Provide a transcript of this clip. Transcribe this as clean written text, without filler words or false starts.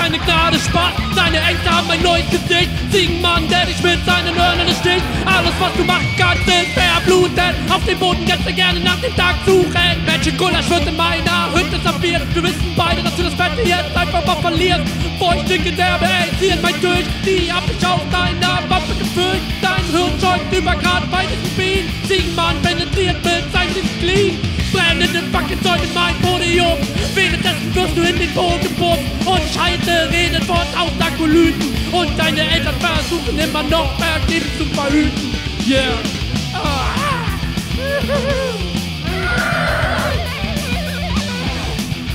keine Gnade, Spaß. Deine Ängste haben ein neues Gesicht. Ziegenmann, der dich mit seinen Hörnern sticht. Alles, was du machen kannst, ist verbluten. Auf dem Boden kannst du gerne nach dem Tag suchen. Welche Gulasch wird in meiner Hütte serviert? Wir wissen beide, dass du das Bett jetzt einfach mal verlierst. Feuchtige Derbe, ey, zieh mein durch. Die hab ich aus deiner Waffe gefüllt. Dein Hirn schäumt über Grad bei diesem Beat. Ziegenmann penetriert mit seinem Glied. Brennende fucking Zeug in mein Podium. Währenddessen wirst du in den Boden gepumpt. Und Scheiße redet von Akolyten. Und deine Eltern versuchen immer noch vergebens zu verhüten. Yeah. Ah.